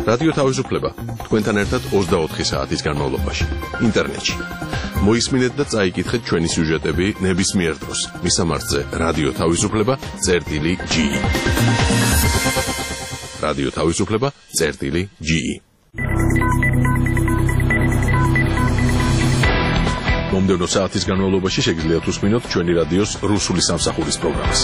რადიო თავისუფლება თქვენთან ერთად 24 საათის განმავლობაში ინტერნეტში. მოისმინეთ და წაიკითხეთ ჩვენი სიუჟეტები ნებისმიერ დროს. მისამართზე რადიო თავისუფლება.ge. რადიო თავისუფლება.ge. მომდევნო საათის განმავლობაში შეგიძლიათ უსმინოთ ჩვენი რადიოს რუსული სამსახურის პროგრამას.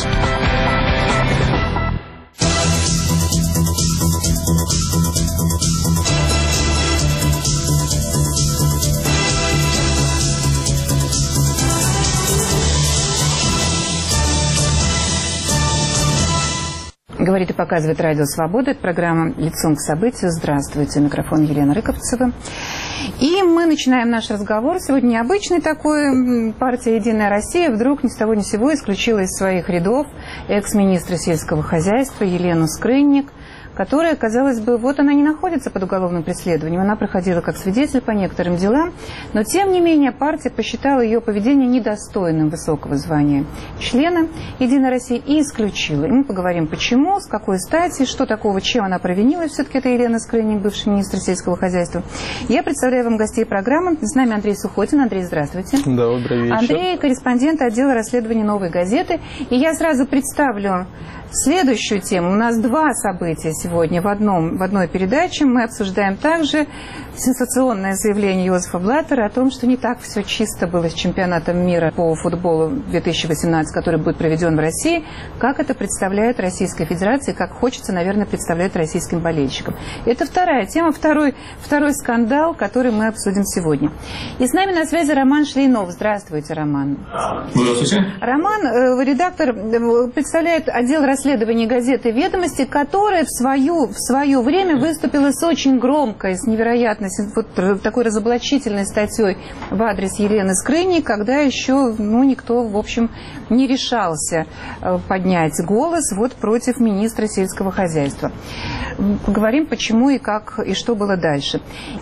Говорит и показывает Радио Свобода. Это программа «Лицом к событию». Здравствуйте. Микрофон Елена Рыковцева. И мы начинаем наш разговор. Сегодня необычный такой. Партия «Единая Россия» вдруг ни с того ни с сего исключила из своих рядов экс-министра сельского хозяйства Елену Скрынник, которая, казалось бы, вот она не находится под уголовным преследованием, она проходила как свидетель по некоторым делам, но тем не менее партия посчитала ее поведение недостойным высокого звания члена «Единой России» и исключила. И мы поговорим, почему, с какой стати, что такого, чем она провинилась, все-таки это Елена Скрынник, бывший министр сельского хозяйства. Я представляю вам гостей программы. С нами Андрей Сухотин. Андрей, здравствуйте. Добрый вечер. Андрей, корреспондент отдела расследования «Новой газеты». И я сразу представлю следующую тему. У нас два события сегодня в одной передаче. Мы обсуждаем также сенсационное заявление Йозефа Блаттера о том, что не так все чисто было с чемпионатом мира по футболу 2018, который будет проведен в России, как это представляет Российская Федерация, как хочется, наверное, представлять российским болельщикам. Это вторая тема, второй скандал, который мы обсудим сегодня. И с нами на связи Роман Шлейнов. Здравствуйте, Роман. Здравствуйте. Роман, редактор, представляет отдел расследования газеты «Ведомости», которая в свое время выступила с очень громкой, с невероятной, вот такой разоблачительной статьей в адрес Елены Скрынник, когда еще никто, в общем, не решался поднять голос против министра сельского хозяйства. Поговорим, почему и как, и что было дальше.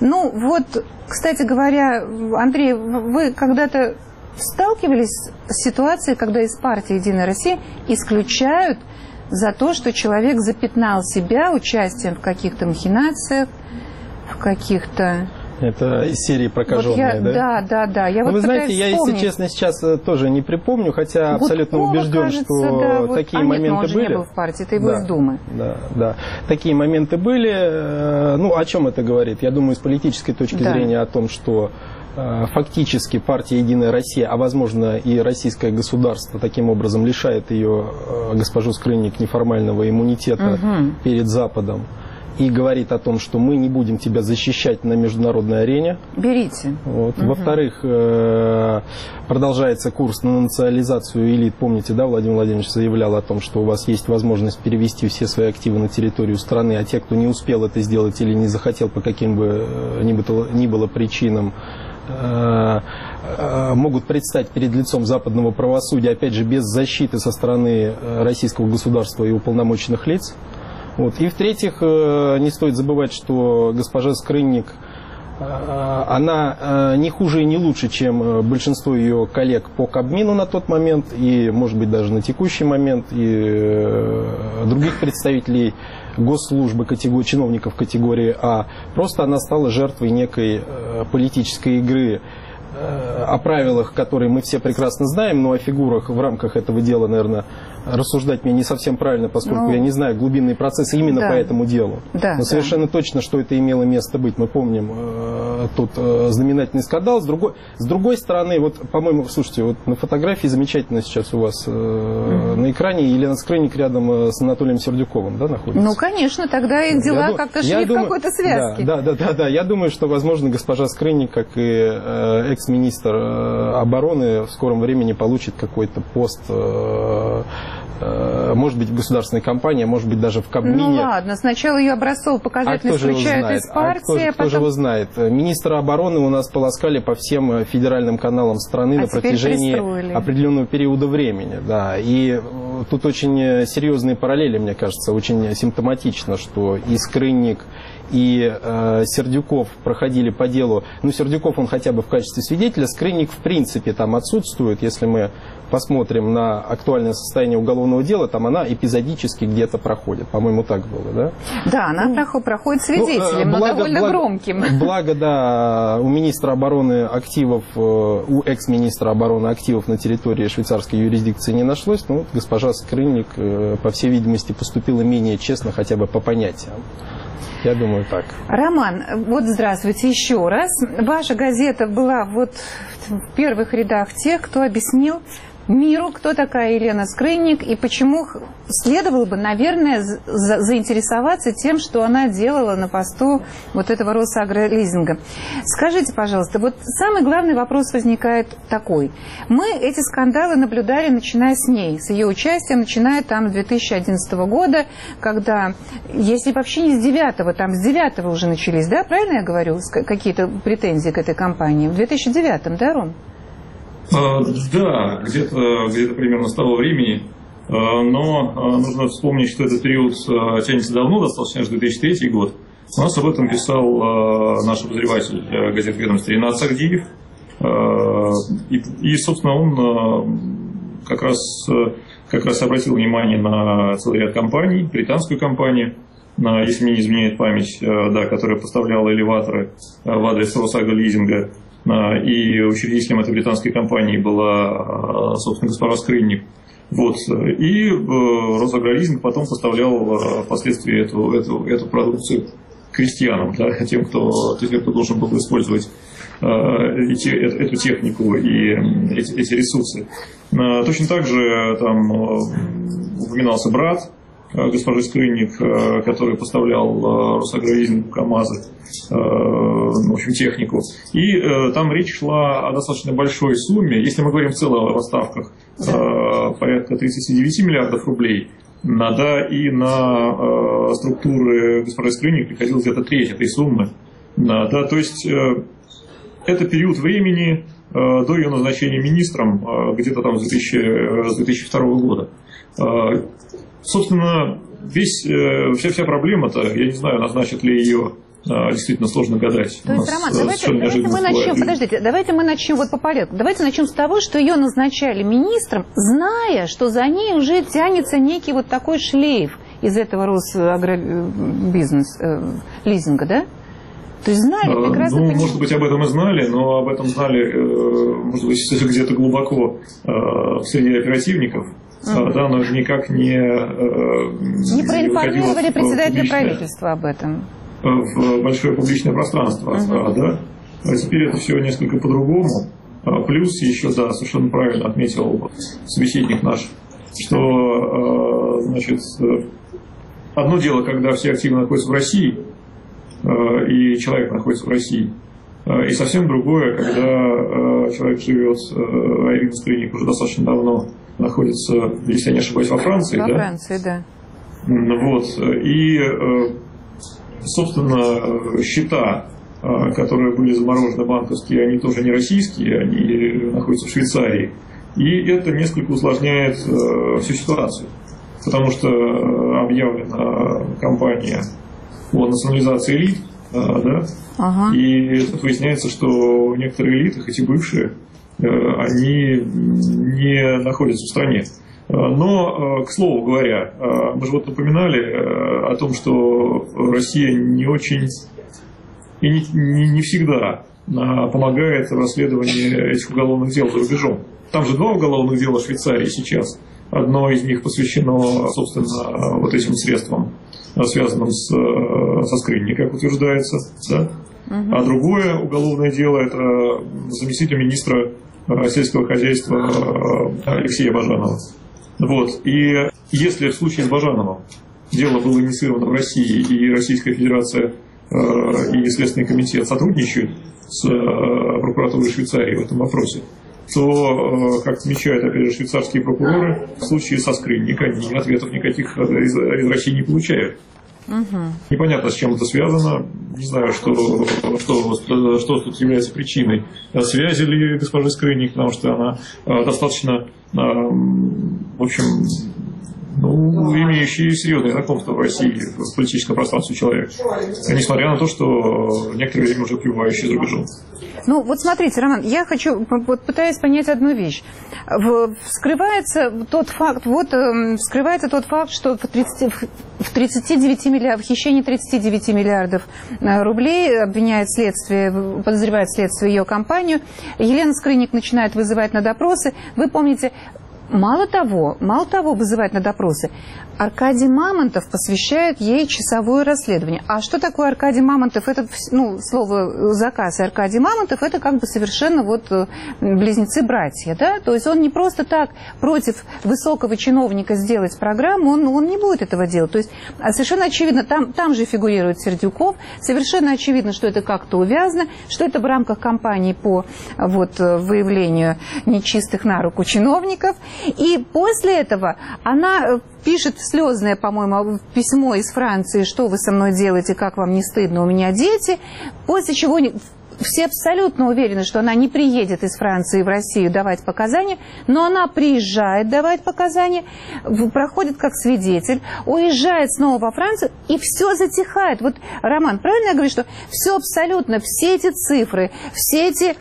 Кстати говоря, Андрей, вы когда-то сталкивались с ситуацией, когда из партии «Единая Россия» исключают за то, что человек запятнал себя участием в каких-то махинациях, в каких-то... Это из серии «Прокаженные», да? Да. Вы знаете, я, если честно, сейчас тоже не припомню, хотя абсолютно убежден, что такие моменты он же были. Не был в партии, это его из Думы. Да. Такие моменты были. О чем это говорит? Я думаю, с политической точки зрения о том, что фактически партия «Единая Россия», а возможно и российское государство таким образом лишает ее, госпожу Скрынник, неформального иммунитета перед Западом и говорит о том, что мы не будем тебя защищать на международной арене. Берите. Во-вторых, продолжается курс на национализацию элит. Помните, да, Владимир Владимирович заявлял о том, что у вас есть возможность перевести все свои активы на территорию страны, а те, кто не успел это сделать или не захотел по каким бы ни было причинам, могут предстать перед лицом западного правосудия, опять же, без защиты со стороны российского государства и уполномоченных лиц. И в-третьих, не стоит забывать, что госпожа Скрынник, она не хуже и не лучше, чем большинство ее коллег по Кабмину на тот момент, и, может быть, даже на текущий момент, и других представителей госслужбы, чиновников категории А. Просто она стала жертвой некой политической игры, о правилах, которые мы все прекрасно знаем, но о фигурах в рамках этого дела, наверное, рассуждать мне не совсем правильно, поскольку я не знаю глубинные процессы именно по этому делу. Но совершенно точно, что это имело место быть. Мы помним тут знаменательный скандал. С другой стороны, по-моему, слушайте, на фотографии замечательно сейчас у вас на экране Елена Скрынник рядом с Анатолием Сердюковым, да, находится? Конечно, тогда их дела как-то шли в какой-то связке. Да. Я думаю, что, возможно, госпожа Скрынник, как и экс-министр обороны, в скором времени получит какой-то пост, может быть, в государственной компании, может быть, даже в Кабмине. Ладно, сначала ее образцово-показательно исключают из партии. Кто же его знает? Министра обороны у нас полоскали по всем федеральным каналам страны на протяжении определенного периода времени. Да. И тут очень серьезные параллели, мне кажется, очень симптоматично, что и Скрынник, и Сердюков проходили по делу. Сердюков, он хотя бы в качестве свидетеля, Скрынник в принципе там отсутствует, если мы посмотрим на актуальное состояние уголовного дела, там она эпизодически где-то проходит. По-моему, так было, да? Да, она проходит свидетелем, но довольно громким. Благо, да, у министра обороны активов, у экс-министра обороны активов на территории швейцарской юрисдикции не нашлось, но госпожа Скрынник, по всей видимости, поступила менее честно хотя бы по понятиям. Я думаю, так. Роман, вот здравствуйте еще раз. Ваша газета была вот в первых рядах тех, кто объяснил миру, кто такая Елена Скрынник и почему следовало бы, наверное, заинтересоваться тем, что она делала на посту вот этого Росагролизинга. Скажите, пожалуйста, вот самый главный вопрос возникает такой. Мы эти скандалы наблюдали, начиная с ней, с ее участием, начиная там с 2011 года, когда, если вообще не с 9-го, там с 9-го уже начались, да, правильно я говорю, какие-то претензии к этой компании? В 2009-м, да, Ром? Да, где-то примерно с того времени, но нужно вспомнить, что этот период тянется давно, достаточно аж 2003 год. У нас об этом писал наш обозреватель газет «Ведомства» Ринат Сагдиев, и, собственно, он как раз обратил внимание на целый ряд компаний, британскую компанию, если мне не изменяет память, да, которая поставляла элеваторы в адрес Росагролизинга. И учредителем этой британской компании была, собственно, госпожа Скрынник. Вот. И Росагролизинг потом поставлял впоследствии эту продукцию крестьянам, да, тем, кто должен был использовать эту технику и эти ресурсы. Точно так же там упоминался брат госпожи Скрынник, который поставлял Росагролизинг КАМАЗы, в общем, технику. И там речь шла о достаточно большой сумме, если мы говорим в целом о поставках, порядка 39 миллиардов рублей, да, и на структуры госпожи Скрынник приходилось где-то треть этой суммы. Да, то есть это период времени до ее назначения министром, где-то там с 2002 года. Собственно, вся проблема-то, я не знаю, назначат ли ее, действительно сложно гадать. То есть, Роман, давайте мы начнем вот по порядку. Давайте начнем с того, что ее назначали министром, зная, что за ней уже тянется некий вот такой шлейф из этого Росагролизинга, да? То есть знали прекрасно. Ну, может быть, об этом и знали, но об этом знали, может быть, где-то глубоко среди оперативников. Да, но никак не проинформировали председателя правительства об этом. В большое публичное пространство. Да? А теперь это все несколько по-другому. Плюс еще, да, совершенно правильно отметил собеседник наш, что, значит, одно дело, когда все активно находятся в России, и человек находится в России, и совсем другое, когда человек живет, а Елена Скрынник уже достаточно давно находится, если я не ошибаюсь, во Франции. Во Франции, да. Вот. И, собственно, счета, которые были заморожены банковские, они тоже не российские, они находятся в Швейцарии. И это несколько усложняет всю ситуацию. Потому что объявлена кампания о национализации элит, да? И тут выясняется, что некоторые элиты, хоть и бывшие, они не находятся в стране. Но, к слову говоря, мы же вот упоминали о том, что Россия не очень и не всегда помогает в расследовании этих уголовных дел за рубежом. Там же 2 уголовных дела в Швейцарии сейчас. Одно из них посвящено, собственно, вот этим средствам, связанным со Скрынник, как утверждается, да? А другое уголовное дело – это заместитель министра сельского хозяйства Алексея Бажанова. Вот. И если в случае с Бажановым дело было инициировано в России, и Российская Федерация и Следственный комитет сотрудничают с прокуратурой Швейцарии в этом вопросе, то, как отмечают, опять же, швейцарские прокуроры, в случае со Скрынник они ответов никаких из России не получают. Непонятно, с чем это связано. Не знаю, что тут является причиной. Связи ли госпожи Скрынник, потому что она достаточно, в общем, имеющий серьезное знакомство в России в политическом пространстве человек, несмотря на то, что некоторое время уже пребывающий за рубежом. Ну, вот смотрите, Роман, я пытаюсь понять одну вещь. Вскрывается тот факт, что в хищении 39 миллиардов рублей подозревает следствие ее компанию. Елена Скрынник начинает вызывать на допросы. Вы помните, мало того, вызывать на допросы, Аркадий Мамонтов посвящает ей часовое расследование. А что такое Аркадий Мамонтов? Это, слово «заказ» и Аркадий Мамонтов, это как бы совершенно близнецы-братья, да? То есть он не просто так против высокого чиновника сделать программу, он не будет этого делать. То есть совершенно очевидно, там же фигурирует Сердюков, совершенно очевидно, что это как-то увязано, что это в рамках кампании по выявлению нечистых на руку чиновников. И после этого она пишет слезное, по-моему, письмо из Франции, что вы со мной делаете, как вам не стыдно, у меня дети, после чего все абсолютно уверены, что она не приедет из Франции в Россию давать показания, но она приезжает давать показания, проходит как свидетель, уезжает снова во Францию, и все затихает. Вот, Роман, правильно я говорю, что все абсолютно, все эти цифры, все эти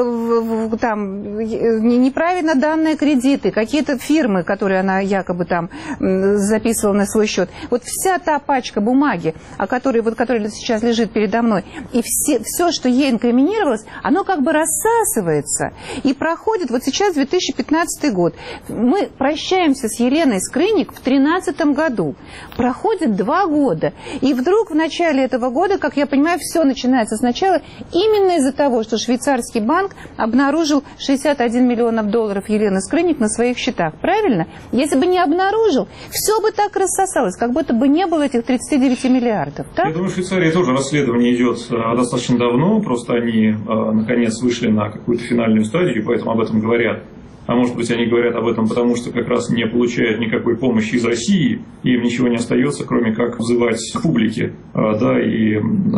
неправильно данные кредиты, какие-то фирмы, которые она якобы там записывала на свой счет, вот вся та пачка бумаги, которая сейчас лежит передо мной, и все, что ей инкриминировалось, оно как бы рассасывается и проходит. Вот сейчас 2015 год. Мы прощаемся с Еленой Скрынник в 2013 году. Проходит 2 года. И вдруг в начале этого года, как я понимаю, все начинается сначала именно из-за того, что швейцарский банк обнаружил 61 миллионов долларов Елены Скрынник на своих счетах. Правильно? Если бы не обнаружил, все бы так рассосалось, как будто бы не было этих 39 миллиардов. Так? Я думаю, в Швейцарии тоже расследование идет достаточно давно, просто они наконец вышли на какую-то финальную стадию, поэтому об этом говорят. А может быть, они говорят об этом потому, что как раз не получают никакой помощи из России, и им ничего не остается, кроме как взывать к публике, и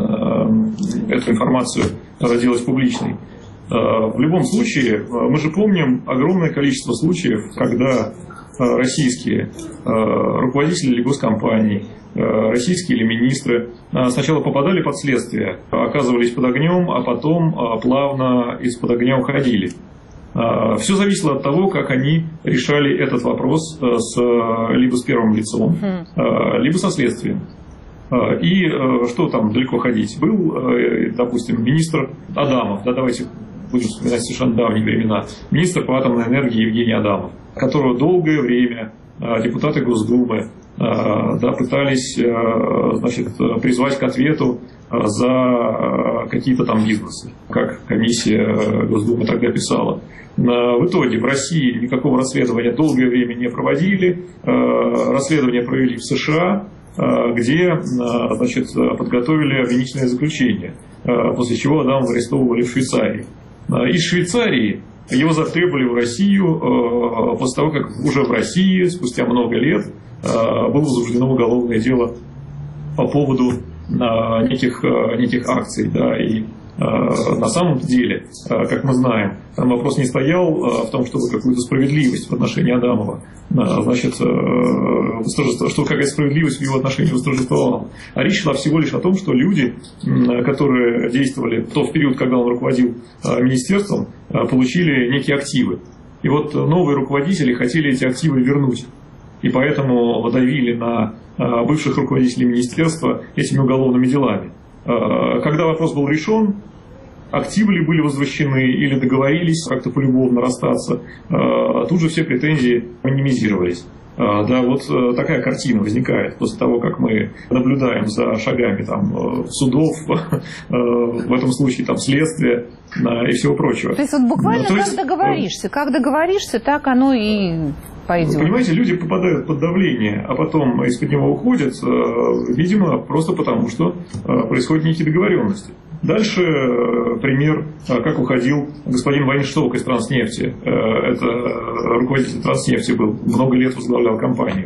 эту информацию делать публичной. В любом случае, мы же помним огромное количество случаев, когда российские руководители или госкомпаний, российские или министры сначала попадали под следствие, оказывались под огнем, а потом плавно из-под огня уходили. Все зависело от того, как они решали этот вопрос либо с первым лицом, либо со следствием. И что там далеко ходить? Был, допустим, министр Адамов, давайте будем вспоминать совершенно давние времена, министр по атомной энергии Евгений Адамов, которого долгое время депутаты Госдумы пытались призвать к ответу за какие-то там бизнесы, как комиссия Госдумы тогда писала. В итоге в России никакого расследования долгое время не проводили, расследование провели в США, где подготовили обвинительное заключение, после чего Адамова арестовывали в Швейцарии. Из Швейцарии его затребовали в Россию после того, как уже в России спустя много лет было возбуждено уголовное дело по поводу неких акций. И на самом деле, как мы знаем, там вопрос не стоял в том, чтобы какую-то справедливость в отношении Адамова, что какая справедливость в его отношении восторжествовала. А речь шла всего лишь о том, что люди, которые действовали в тот период, когда он руководил министерством, получили некие активы. И вот новые руководители хотели эти активы вернуть. И поэтому давили на бывших руководителей министерства этими уголовными делами. Когда вопрос был решен, активы ли были возвращены или договорились как-то полюбовно расстаться, тут же все претензии минимизировались. Такая картина возникает после того, как мы наблюдаем за шагами судов, в этом случае следствия и всего прочего. То есть буквально как договоришься, так оно и пойдет. Понимаете, люди попадают под давление, а потом из-под него уходят, видимо, просто потому, что происходят некие договоренности. Дальше пример, как уходил господин Вайншток из Транснефти. Это руководитель Транснефти был, много лет возглавлял компанию.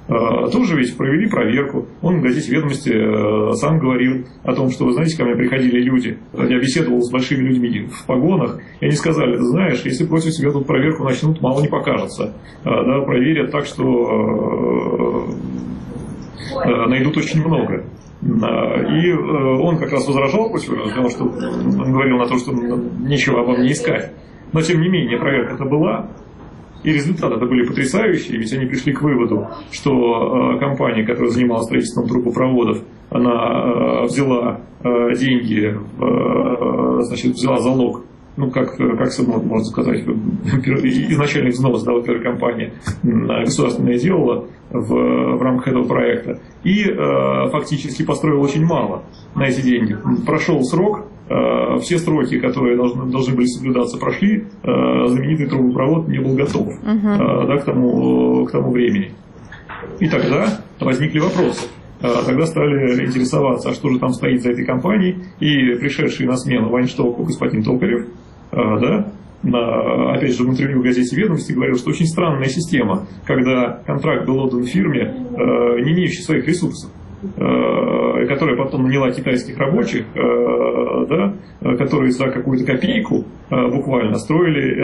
тоже ведь провели проверку. Он в газете «Ведомости» сам говорил о том, что, вы знаете, ко мне приходили люди, я беседовал с большими людьми в погонах, и они сказали: ты знаешь, если против тебя тут проверку начнут, мало не покажется. Да, проверят так, что найдут очень много. И он как раз возражал против этого, сказал, что он говорил на то, что нечего обо мне искать. Но тем не менее, проверка-то была, и результаты-то были потрясающие, ведь они пришли к выводу, что компания, которая занималась строительством трубопроводов, она взяла деньги, значит, взяла залог, ну, как можно сказать, изначальный взнос, да, вот эта компания государственная делала в рамках этого проекта, и фактически построила очень мало на эти деньги. Прошел срок, все сроки, которые должны были соблюдаться, прошли, знаменитый трубопровод не был готов да, к тому времени. И тогда возникли вопросы. Тогда стали интересоваться, а что же там стоит за этой компанией, и пришедший на смену Вайнштоку господин Токарев, да, опять же в интервью в газете «Ведомости» говорил, что очень странная система, когда контракт был отдан фирме, не имеющей своих ресурсов, которая потом наняла китайских рабочих, да, которые за какую-то копейку буквально строили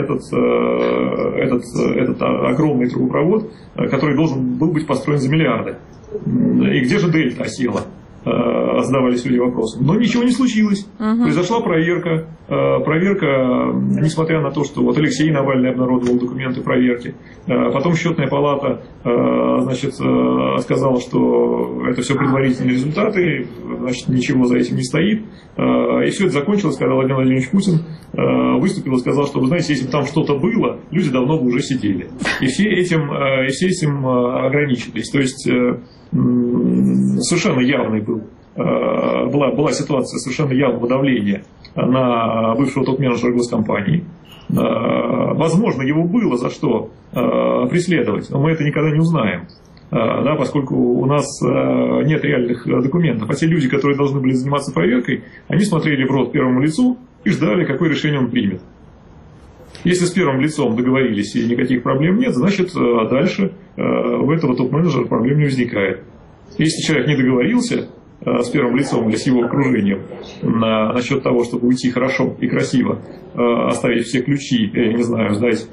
этот огромный трубопровод, который должен был быть построен за миллиарды. И где же Дельта осела? Задавались люди вопросом. Но ничего не случилось. Произошла проверка. Проверка, несмотря на то, что вот Алексей Навальный обнародовал документы проверки. Потом счетная палата, значит, сказала, что это все предварительные результаты, значит, ничего за этим не стоит. И все это закончилось, когда Владимир Владимирович Путин выступил и сказал, что, вы знаете, если бы там что-то было, люди давно бы уже сидели. И все этим ограничились. То есть совершенно явный была ситуация совершенно явного давления на бывшего топ-менеджера госкомпании. Возможно, его было за что преследовать, но мы это никогда не узнаем, да, поскольку у нас нет реальных документов. А те люди, которые должны были заниматься проверкой, они смотрели в рот первому лицу и ждали, какое решение он примет. Если с первым лицом договорились и никаких проблем нет, значит, дальше у этого топ-менеджера проблем не возникает. Если человек не договорился с первым лицом или с его окружением насчет того, чтобы уйти хорошо и красиво, оставить все ключи, я не знаю, сдать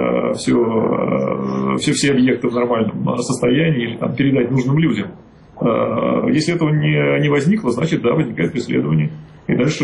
все объекты в нормальном состоянии или там, передать нужным людям. Если этого не возникло, значит, да, возникает преследование. И дальше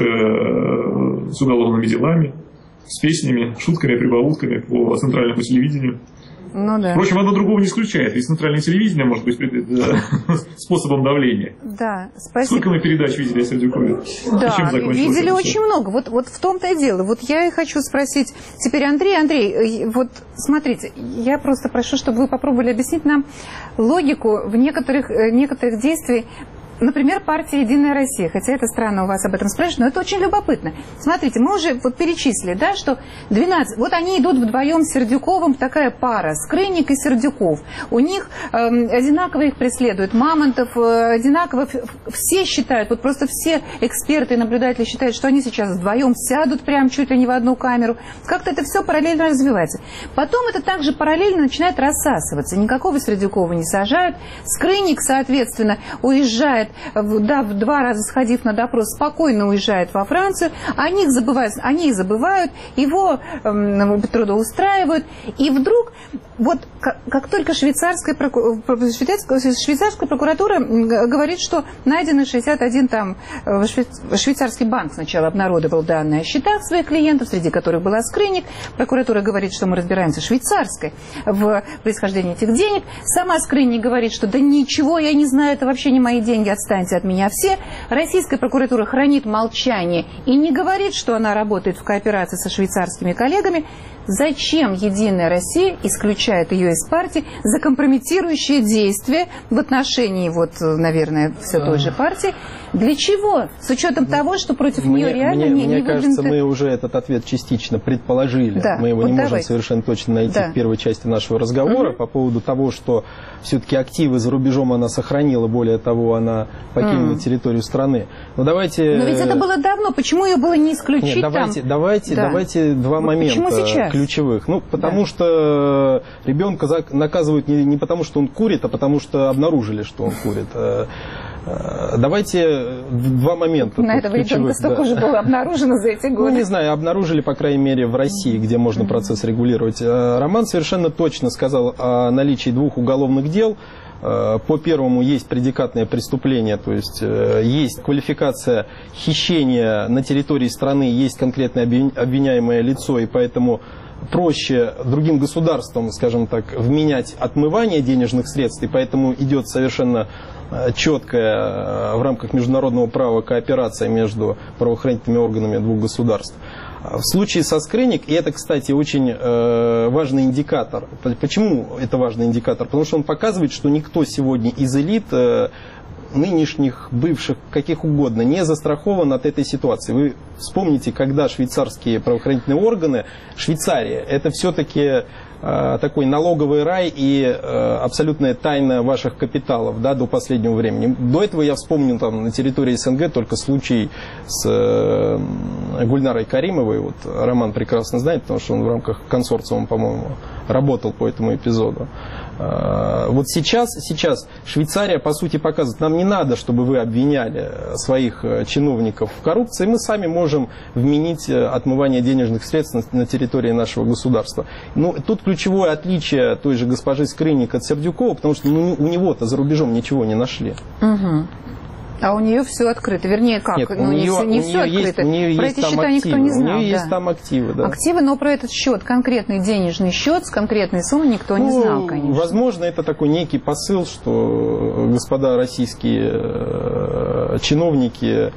с уголовными делами, с песнями, шутками, прибаутками по центральному телевидению. Ну, да. Впрочем, одно другого не исключает, ведь центральное телевидение может быть способом давления. Да, спасибо. Сколько мы передач видели о Сердюкове? Да, видели очень много. Вот в том-то и дело. Вот я и хочу спросить теперь Андрей, вот смотрите, я просто прошу, чтобы вы попробовали объяснить нам логику в некоторых действий. Например, партия «Единая Россия», хотя это странно у вас об этом спрашивать, но это очень любопытно. Смотрите, мы уже вот перечислили, да, что 12, вот они идут вдвоем с Сердюковым, такая пара, Скрынник и Сердюков. У них одинаково их преследуют, Мамонтов одинаково, все считают, вот просто все эксперты и наблюдатели считают, что они сейчас вдвоем сядут прям чуть ли не в одну камеру. Как-то это все параллельно развивается. Потом это также параллельно начинает рассасываться. Никакого Сердюкова не сажают. Скрынник, соответственно, уезжает, да, в 2 раза сходив на допрос, спокойно уезжает во Францию, они их забывают, его трудоустраивают, и вдруг, вот как только швейцарская прокуратура говорит, что найдены 61 там, швейцарский банк сначала обнародовал данные о счетах своих клиентов, среди которых была Скрынник, прокуратура говорит, что мы разбираемся швейцарской в происхождении этих денег, сама Скрынник говорит, что да ничего, я не знаю, это вообще не мои деньги, отстаньте от меня все. Российская прокуратура хранит молчание и не говорит, что она работает в кооперации со швейцарскими коллегами. Зачем «Единая Россия» исключает ее из партии за компрометирующие действия в отношении, вот, наверное, все той же партии? Для чего? С учетом того, что против нее реально не Мне кажется, мы уже этот ответ частично предположили. Да, мы его вот не можем совершенно точно найти в первой части нашего разговора по поводу того, что все-таки активы за рубежом она сохранила, более того, она покинула территорию страны. Но давайте... Но ведь это было давно, почему ее было не исключить? Нет, давайте два момента. Почему сейчас? ключевых. Ну, потому что ребенка наказывают не потому, что он курит, а потому что обнаружили, что он курит. Давайте два момента. На этого ребенка столько уже было обнаружено за эти годы. Ну, не знаю, обнаружили, по крайней мере, в России, где можно процесс регулировать. Роман совершенно точно сказал о наличии 2 уголовных дел. По первому есть предикатное преступление, то есть есть квалификация хищения на территории страны, есть конкретное обвиняемое лицо, и поэтому проще другим государствам, скажем так, вменять отмывание денежных средств, и поэтому идет совершенно четкая в рамках международного права кооперация между правоохранительными органами 2 государств. В случае со скрыник, и это, кстати, очень важный индикатор. Почему это важный индикатор? Потому что он показывает, что никто сегодня из элит, нынешних, бывших, каких угодно, не застрахован от этой ситуации. Вы вспомните, когда швейцарские правоохранительные органы, Швейцария, это все-таки такой налоговый рай и абсолютная тайна ваших капиталов, да, до последнего времени. До этого я вспомнил там на территории СНГ только случай с Гульнарой Каримовой. Вот Роман прекрасно знает, потому что он в рамках консорциума, по-моему, работал по этому эпизоду. Вот сейчас Швейцария, по сути, показывает, нам не надо, чтобы вы обвиняли своих чиновников в коррупции, мы сами можем вменить отмывание денежных средств на территории нашего государства. Ну, тут ключевое отличие той же госпожи Скрыник от Сердюкова, потому что у него-то за рубежом ничего не нашли. Угу. А у нее все открыто. Вернее, как? Нет, ну, не все открыто. У нее про есть эти там счета активы. никто не знал. У нее есть там активы, да. Активы, но про этот счет, конкретный денежный счет с конкретной суммой никто не знал, конечно. Возможно, это такой некий посыл, что господа российские чиновники,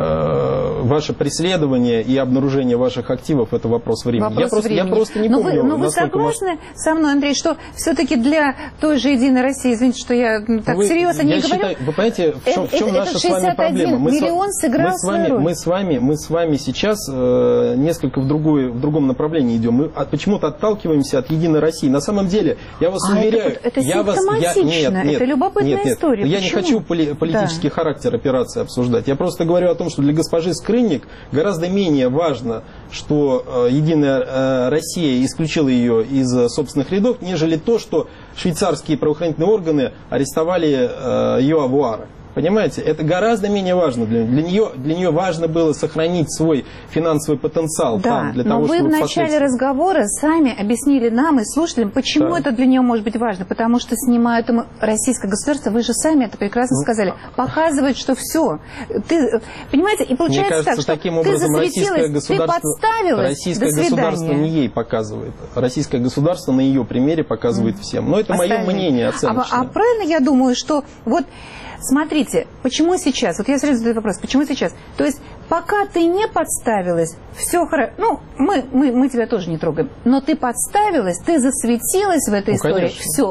ваше преследование и обнаружение ваших активов – это вопрос времени. Я просто не помню. Но вы согласны со мной, Андрей, что все-таки для той же «Единой России», извините, что я так серьезно не говорю, вы понимаете, в чем наша с вами проблема? Миллион сыграл свою роль. Мы с вами сейчас несколько в другом направлении идем. Мы почему-то отталкиваемся от «Единой России». На самом деле, я вас уверяю... Это симптоматично, это любопытная история. Я не хочу политический характер операции обсуждать. Я просто говорю о том, что для госпожи Скрыник гораздо менее важно, что «Единая Россия» исключила ее из собственных рядов, нежели то, что швейцарские правоохранительные органы арестовали ее авуары. Понимаете, это гораздо менее важно. Для нее важно было сохранить свой финансовый потенциал там, для того, чтобы... Но вы в начале разговора сами объяснили нам и слушателям, почему это для нее может быть важно. Потому что снимают ему российское государство, вы же сами это прекрасно сказали, показывает, что все. Ты, понимаете, и получается, мне кажется, так, что таким образом, ты засветилась, ты подставилась, российское государство не ей показывает. Российское государство на ее примере показывает всем. Но это мое мнение оценочное. А правильно я думаю, что вот... Смотрите, почему сейчас? Вот я сразу задаю вопрос, почему сейчас? То есть, пока ты не подставилась, все хорошо. Ну, мы тебя тоже не трогаем. Но ты подставилась, ты засветилась в этой истории. Все,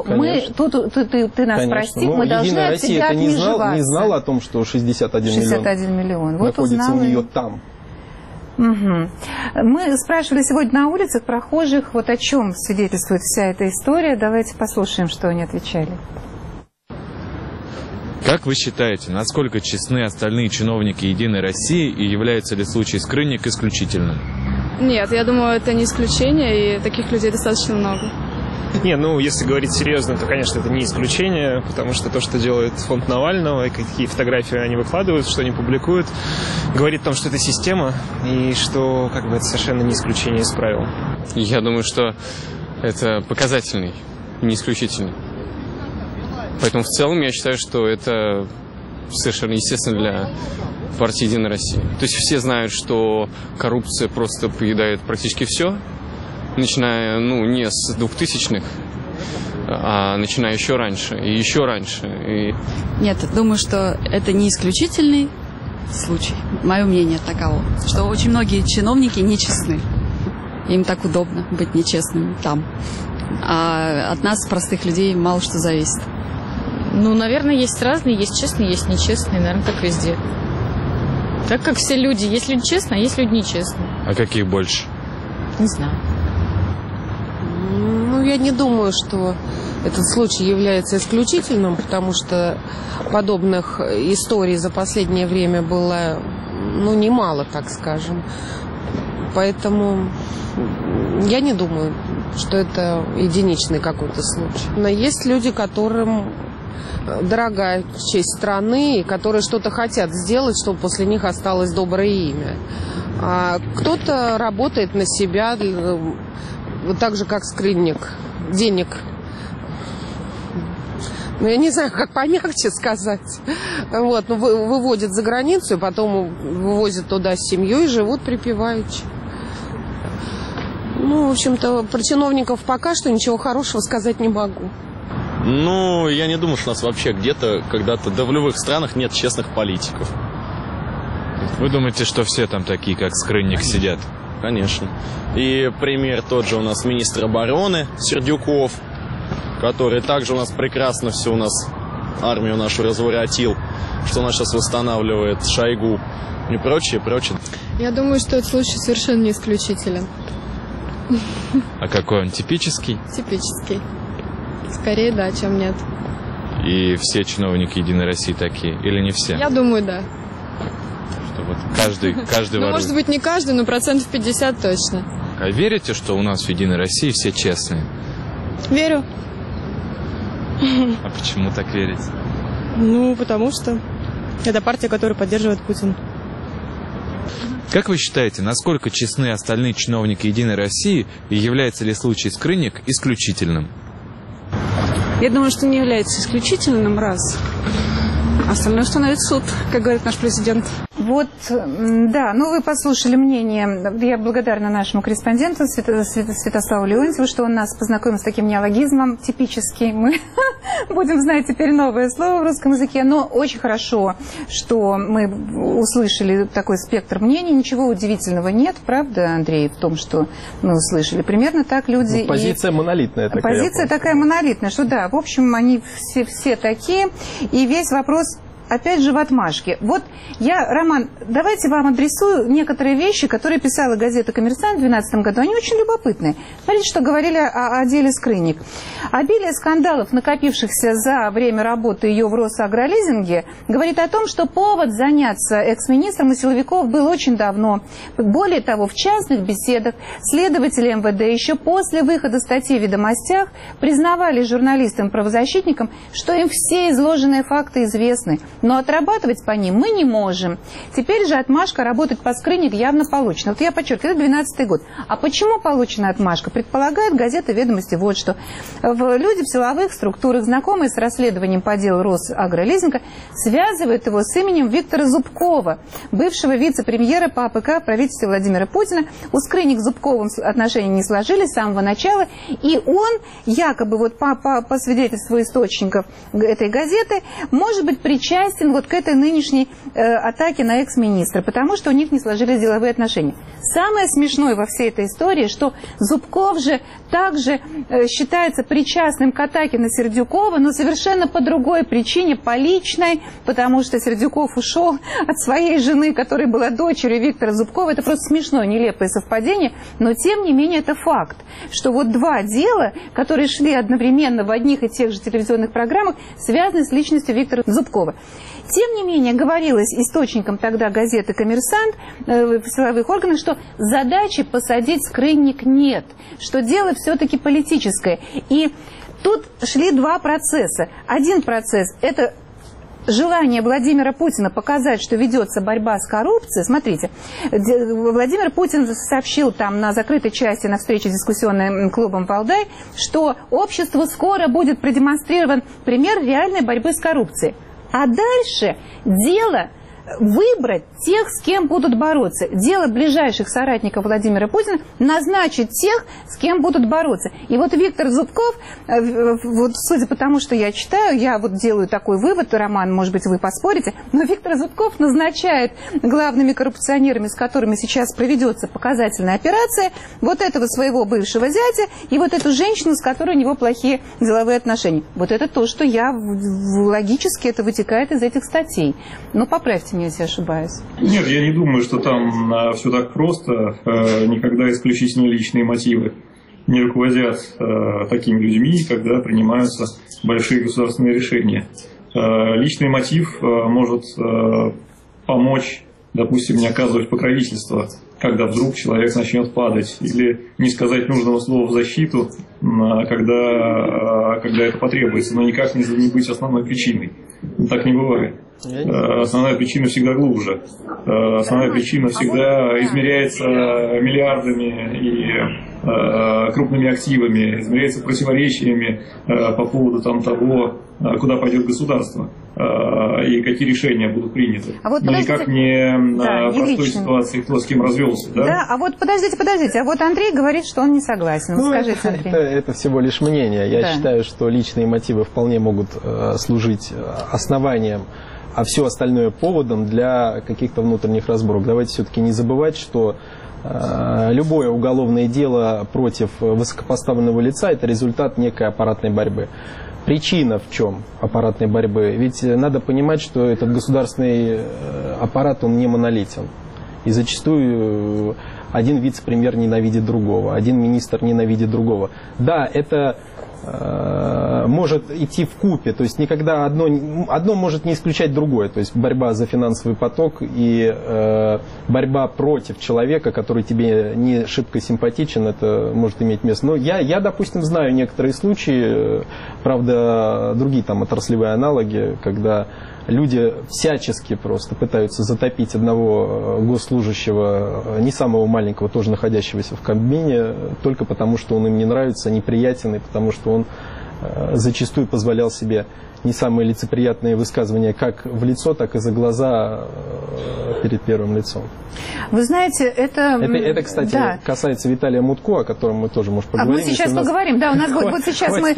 ты нас прости, мы должны от тебя отмежеваться. Не знала о том, что 61 миллион вот находится у нее там. Угу. Мы спрашивали сегодня на улицах прохожих, вот о чем свидетельствует вся эта история. Давайте послушаем, что они отвечали. Как вы считаете, насколько честны остальные чиновники «Единой России» и является ли случай Скрыник исключительным? Нет, я думаю, это не исключение, и таких людей достаточно много. Не, ну, если говорить серьезно, то, конечно, это не исключение, потому что то, что делает фонд Навального, и какие фотографии они выкладывают, что они публикуют, говорит о том, что это система, и что, как бы, это совершенно не исключение из правил. Я думаю, что это показательный, не исключительный. Поэтому в целом я считаю, что это совершенно естественно для партии «Единая Россия». То есть все знают, что коррупция просто поедает практически все, начиная, не с 2000-х, а начиная еще раньше и еще раньше. Нет, думаю, что это не исключительный случай. Мое мнение таково, что очень многие чиновники нечестны. Им так удобно быть нечестными там. А от нас, простых людей, мало что зависит. Ну, наверное, есть разные, есть честные, есть нечестные, наверное, так везде. Так как все люди, есть люди честные, а есть люди нечестные. А каких больше? Не знаю. Ну, я не думаю, что этот случай является исключительным, потому что подобных историй за последнее время было, немало, так скажем. Поэтому я не думаю, что это единичный какой-то случай. Но есть люди, которым дорогая честь страны, и которые что-то хотят сделать, чтобы после них осталось доброе имя. А кто-то работает на себя, вот так же, как скрынник, денег. Ну, я не знаю, как помягче сказать. Вот, ну, выводят за границу, потом вывозят туда с семьей и живут припеваючи. Ну, в общем-то, про чиновников пока что ничего хорошего сказать не могу. Ну, я не думаю, что у нас вообще где-то, когда-то, да в любых странах нет честных политиков. Вы думаете, что все там такие, как Скрынник, сидят? Конечно. И пример тот же у нас министр обороны Сердюков, который также у нас прекрасно все у нас армию нашу разворотил, что она сейчас восстанавливает, Шойгу и прочее, прочее. Я думаю, что этот случай совершенно не исключителен. А какой он? Типический? Типический. Скорее да, чем нет. И все чиновники Единой России такие? Или не все? Я думаю, да. Что вот каждый ну, ворует. Может быть, не каждый, но 50% точно. А верите, что у нас в Единой России все честные? Верю. А почему так верите? Ну, потому что это партия, которая поддерживает Путина. Как вы считаете, насколько честны остальные чиновники Единой России и является ли случай Скрынник исключительным? Я думаю, что не является исключительным, раз. Остальное установит суд, как говорит наш президент. Вот, да, ну вы послушали мнение. Я благодарна нашему корреспонденту Святославу Леонтьеву, что он нас познакомил с таким неологизмом типический. Мы будем знать теперь новое слово в русском языке. Но очень хорошо, что мы услышали такой спектр мнений. Ничего удивительного нет, правда, Андрей, в том, что мы услышали. Примерно так люди... Ну, позиция монолитная такая. Позиция такая монолитная, что да, в общем, они все такие. И весь вопрос... Опять же в отмашке. Вот я, Роман, давайте вам адресую некоторые вещи, которые писала газета «Коммерсант» в 2012 году. Они очень любопытные. Смотрите, что говорили о деле Скрынник. Обилие скандалов, накопившихся за время работы ее в Росагролизинге, говорит о том, что повод заняться экс-министром и силовиков был очень давно. Более того, в частных беседах следователи МВД еще после выхода статьи в «Ведомостях» признавали журналистам-правозащитникам, что им все изложенные факты известны. Но отрабатывать по ним мы не можем. Теперь же отмашка работать по Скрынник явно получена. Вот я подчеркиваю, это 2012 год. А почему получена отмашка? Предполагает газета «Ведомости» вот что. Люди в силовых структурах, знакомые с расследованием по делу Росагролизинга, связывают его с именем Виктора Зубкова, бывшего вице-премьера по АПК в правительстве Владимира Путина. У Скрынник с Зубковым отношения не сложились с самого начала. И он, якобы вот по свидетельству источников этой газеты, может быть причастен вот к этой нынешней атаке на экс-министра, потому что у них не сложились деловые отношения. Самое смешное во всей этой истории, что Зубков же также считается причастным к атаке на Сердюкова, но совершенно по другой причине, по личной, потому что Сердюков ушел от своей жены, которая была дочерью Виктора Зубкова. Это просто смешное, нелепое совпадение, но тем не менее это факт, что вот два дела, которые шли одновременно в одних и тех же телевизионных программах, связаны с личностью Виктора Зубкова. Тем не менее, говорилось источникам тогда газеты «Коммерсант» в силовых органах, что задачи посадить Скрынник нет, что дело все-таки политическое. И тут шли два процесса. Один процесс – это желание Владимира Путина показать, что ведется борьба с коррупцией. Смотрите, Владимир Путин сообщил там на закрытой части, на встрече с дискуссионным клубом «Валдай», что обществу скоро будет продемонстрирован пример реальной борьбы с коррупцией. А дальше дело выбрать тех, с кем будут бороться. Дело ближайших соратников Владимира Путина назначить тех, с кем будут бороться. И вот Виктор Зубков, вот судя по тому, что я читаю, я вот делаю такой вывод, Роман, может быть, вы поспорите, но Виктор Зубков назначает главными коррупционерами, с которыми сейчас проведется показательная операция, вот этого своего бывшего зятя и вот эту женщину, с которой у него плохие деловые отношения. Вот это то, что я логически это вытекает из этих статей. Но поправьте меня, если ошибаюсь. Нет, я не думаю, что там все так просто. Никогда исключительно личные мотивы не руководят такими людьми, когда принимаются большие государственные решения. Личный мотив может помочь, допустим, не оказывать покровительства когда вдруг человек начнет падать, или не сказать нужного слова в защиту, когда это потребуется, но никак не быть основной причиной. Так не бывает. Основная причина всегда глубже. Основная причина всегда измеряется миллиардами и крупными активами, измеряется противоречиями по поводу того, куда пойдет государство и какие решения будут приняты. Вот но никак не простой ситуации, кто с кем развелся. Да? Да, а вот подождите. А вот Андрей говорит, что он не согласен. Скажите, Андрей. Это всего лишь мнение. Я считаю, что личные мотивы вполне могут служить основанием, а все остальное поводом для каких-то внутренних разборок. Давайте все-таки не забывать, что любое уголовное дело против высокопоставленного лица – это результат некой аппаратной борьбы. Причина в чем аппаратной борьбы? Ведь надо понимать, что этот государственный аппарат, он не монолитен. И зачастую один вице-премьер ненавидит другого, один министр ненавидит другого. Да, это может идти вкупе, то есть никогда одно может не исключать другое, то есть борьба за финансовый поток и борьба против человека, который тебе не шибко симпатичен, это может иметь место. Но я, допустим, знаю некоторые случаи, правда, другие там отраслевые аналоги, когда люди всячески просто пытаются затопить одного госслужащего, не самого маленького, тоже находящегося в Кабмине, только потому, что он им не нравится, неприятен, и потому что он зачастую позволял себе не самые лицеприятные высказывания как в лицо, так и за глаза перед первым лицом. Вы знаете, это, кстати, касается Виталия Мутко, о котором мы тоже, может, поговорим. Мы сейчас поговорим, да, у нас будет сейчас мы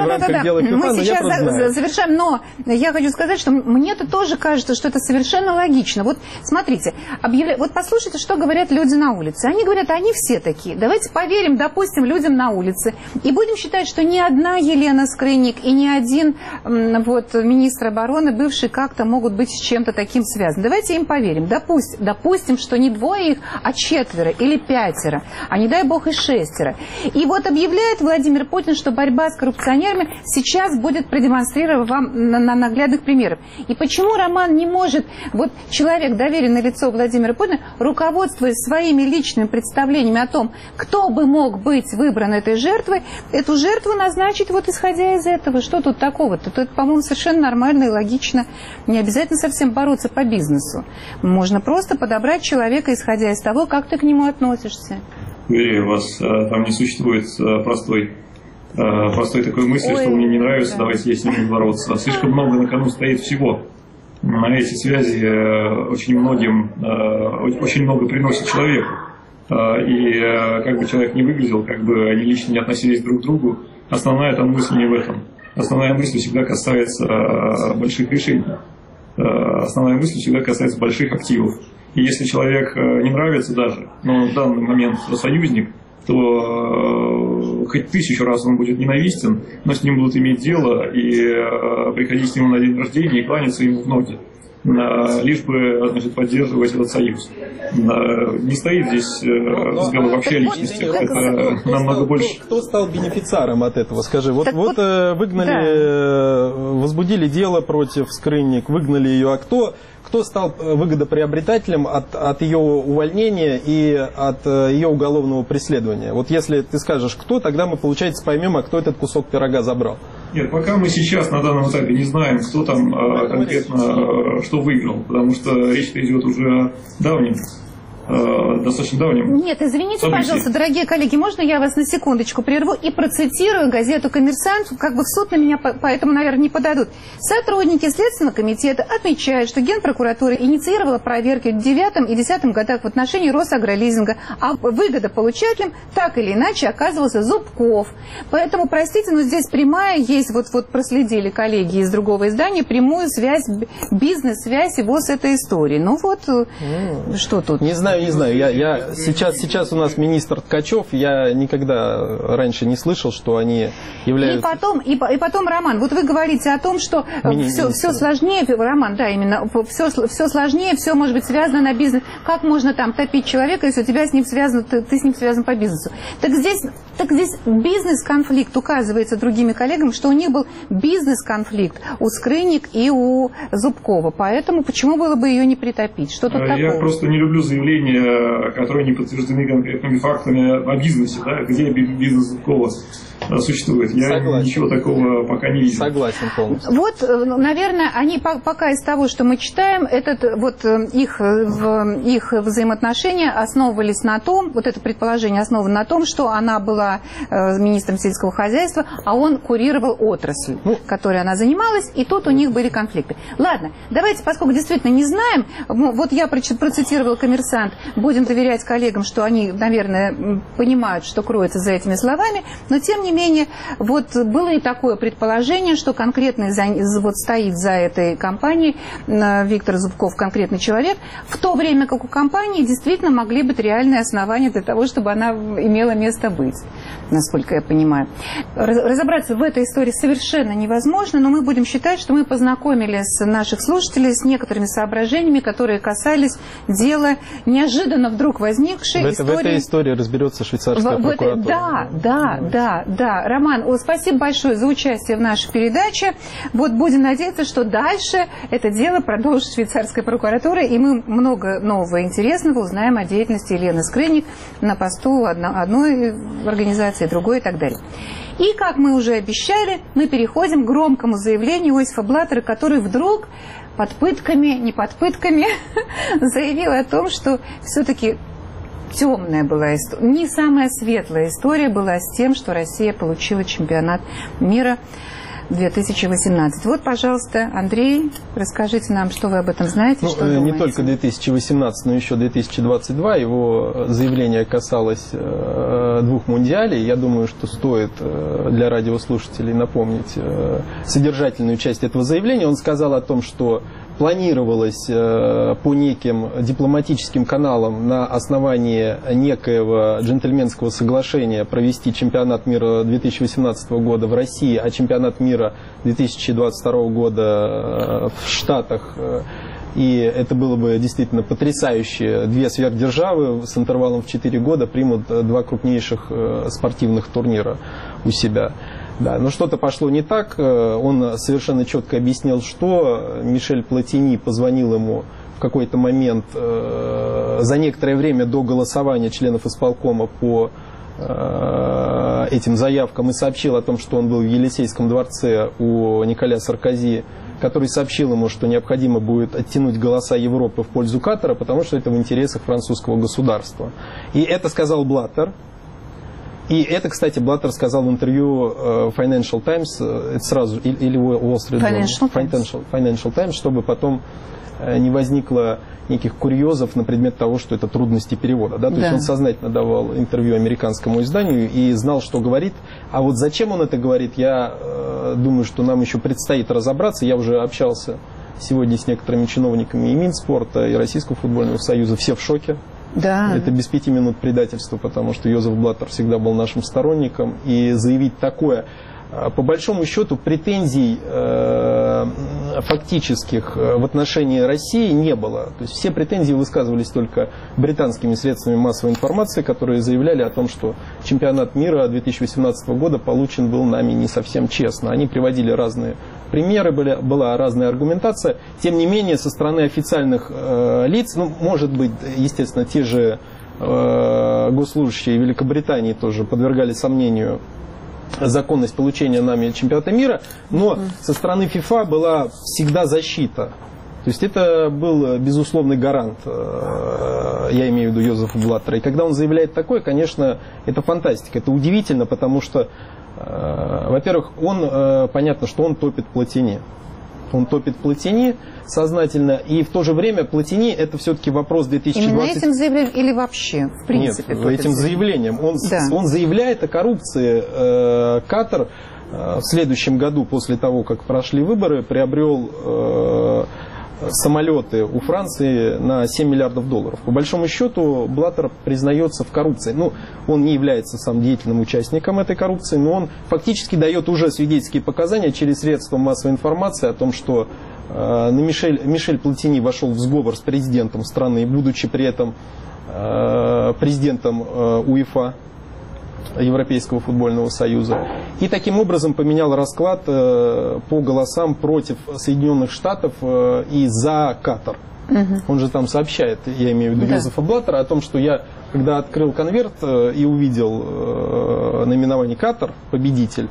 сейчас завершаем, но я хочу сказать, что мне-то тоже кажется, что это совершенно логично. Вот смотрите, вот послушайте, что говорят люди на улице. Они говорят, они все такие. Давайте поверим, допустим, людям на улице и будем считать, что ни одна Елена Скрынник и ни один министр обороны, бывший, как-то могут быть с чем-то таким связаны. Давайте им поверим. Допустим, что не двое их, а 4 или 5, а не дай бог и 6. И вот объявляет Владимир Путин, что борьба с коррупционерами сейчас будет продемонстрирована вам на наглядных примерах. И почему Роман не может, вот человек, доверенное лицо Владимира Путина, руководствуясь своими личными представлениями о том, кто бы мог быть выбран этой жертвой, эту жертву назначить вот исходя из этого. Что тут такого-то? Это, по-моему, совершенно нормально и логично. Не обязательно совсем бороться по бизнесу. Можно просто подобрать человека, исходя из того, как ты к нему относишься. Уверяю вас, там не существует простой такой мысли, что мне не нравится, давайте я с ним буду бороться. Слишком много на кону стоит всего. На эти связи очень много приносит человеку. И как бы человек не выглядел, как бы они лично не относились друг к другу, основная там мысль не в этом. Основная мысль всегда касается больших решений. Основная мысль всегда касается больших активов. И если человек не нравится даже, но в данный момент союзник, то хоть 1000 раз он будет ненавистен, но с ним будут иметь дело и приходить к нему на день рождения и кланяться ему в ноги, лишь бы, значит, поддерживать этот союз. Не стоит здесь разговор вообще о личностях, это намного больше. Кто стал бенефициаром от этого? Скажи, выгнали, возбудили дело против Скрынник, выгнали ее, а кто стал выгодоприобретателем от ее увольнения и от ее уголовного преследования? Вот если ты скажешь, кто, тогда мы, получается, поймем, а кто этот кусок пирога забрал. Нет, пока мы сейчас на данном этапе не знаем, кто там конкретно что выиграл, потому что речь-то идет уже достаточно давнем. Нет, извините, пожалуйста, дорогие коллеги, можно я вас на секундочку прерву и процитирую газету «Коммерсант», как бы в суд на меня поэтому, наверное, не подадут. Сотрудники Следственного комитета отмечают, что Генпрокуратура инициировала проверки в 2009 и 2010 годах в отношении Росагролизинга, а выгодополучателем так или иначе оказывался Зубков. Поэтому, простите, но здесь прямая есть, вот проследили коллеги из другого издания, прямую связь, бизнес-связь его с этой историей. Ну вот, что тут? Не знаю. Сейчас у нас министр Ткачев, я никогда раньше не слышал, что они являются... И потом, Роман, вот вы говорите о том, что все сложнее, Роман, да, именно, все сложнее, все может быть связано на бизнес. Как можно там топить человека, если у тебя с ним связано, ты с ним связан по бизнесу? Так здесь бизнес-конфликт указывается другими коллегами, что у них был бизнес-конфликт у Скрынник и у Зубкова. Поэтому почему было бы ее не притопить? Что тут такого? Я просто не люблю заявления заявления, которые не подтверждены конкретными фактами о бизнесе, да, где бизнес Зубкова существует. Я ничего такого пока не вижу. Согласен полностью. Вот, наверное, они пока из того, что мы читаем, их взаимоотношения основывались на том, вот это предположение основано на том, что она была министром сельского хозяйства, а он курировал отрасль, которой она занималась, и тут у них были конфликты. Ладно, давайте, поскольку действительно не знаем, вот я процитировала «Коммерсант», будем доверять коллегам, что они, наверное, понимают, что кроется за этими словами, но тем не менее, вот было и такое предположение, что конкретно стоит за этой компанией Виктор Зубков, конкретный человек, в то время как у компании действительно могли быть реальные основания для того, чтобы она имела место быть, насколько я понимаю. Разобраться в этой истории совершенно невозможно, но мы будем считать, что мы познакомили наших слушателей с некоторыми соображениями, которые касались дела, неожиданно вдруг возникшей истории. В этой истории разберется швейцарская прокуратура. Да. Роман, спасибо большое за участие в нашей передаче. Вот будем надеяться, что дальше это дело продолжит швейцарская прокуратура, и мы много нового и интересного узнаем о деятельности Елены Скрынник на посту одной организации, другой и так далее. И, как мы уже обещали, мы переходим к громкому заявлению Иосифа Блаттера, который вдруг под пытками, не под пытками, заявил о том, что все-таки темная была история, не самая светлая история была с тем, что Россия получила чемпионат мира 2018. Вот, пожалуйста, Андрей, расскажите нам, что вы об этом знаете. Что не только 2018, но еще 2022. Его заявление касалось 2 мундиалей. Я думаю, что стоит для радиослушателей напомнить содержательную часть этого заявления. Он сказал о том, что планировалось по неким дипломатическим каналам на основании некоего джентльменского соглашения провести чемпионат мира 2018 года в России, а чемпионат мира 2022 года в Штатах. И это было бы действительно потрясающе. 2 сверхдержавы с интервалом в 4 года примут 2 крупнейших спортивных турнира у себя. Да, но что-то пошло не так. Он совершенно четко объяснил, что Мишель Платини позвонил ему в какой-то момент за некоторое время до голосования членов исполкома по этим заявкам и сообщил о том, что он был в Елисейском дворце у Николя Саркози, который сообщил ему, что необходимо будет оттянуть голоса Европы в пользу Катара, потому что это в интересах французского государства. И это сказал Блаттер. И это, кстати, Блаттер сказал в интервью Financial Times, это сразу, или Wall Street Journal, Financial Times, чтобы потом не возникло неких курьезов на предмет того, что это трудности перевода. Да? То есть он сознательно давал интервью американскому изданию и знал, что говорит. А вот зачем он это говорит, я думаю, что нам еще предстоит разобраться. Я уже общался сегодня с некоторыми чиновниками и Минспорта, и Российского футбольного союза. Все в шоке. Да. Это без 5 минут предательства, потому что Йозеф Блаттер всегда был нашим сторонником. И заявить такое, по большому счету, претензий фактических в отношении России не было. То есть все претензии высказывались только британскими средствами массовой информации, которые заявляли о том, что чемпионат мира 2018 года получен был нами не совсем честно. Они приводили разные примеры, была разная аргументация. Тем не менее, со стороны официальных лиц, может быть, естественно, те же госслужащие Великобритании тоже подвергали сомнению законность получения нами чемпионата мира, но со стороны ФИФА была всегда защита. То есть это был безусловный гарант, я имею в виду Йозефа Блаттера. И когда он заявляет такое, конечно, это фантастика, это удивительно, потому что, во-первых, понятно, что он топит Платини. Он топит Платини сознательно, и в то же время Платини это все-таки вопрос 2020... Именно этим заявлением или вообще, в принципе? Нет, этим заявлением. Он заявляет о коррупции. Катар в следующем году, после того, как прошли выборы, приобрел самолеты у Франции на 7 миллиардов долларов. По большому счету, Блаттер признается в коррупции. Он не является сам деятельным участником этой коррупции, но он фактически дает уже свидетельские показания через средства массовой информации о том, что Мишель Платини вошел в сговор с президентом страны, будучи при этом президентом УЕФА, Европейского футбольного союза. И таким образом поменял расклад по голосам против Соединенных Штатов и за Катар. Он же там сообщает, я имею в виду Йозефа Блаттера, о том, что я, когда открыл конверт и увидел наименование Катар, победитель,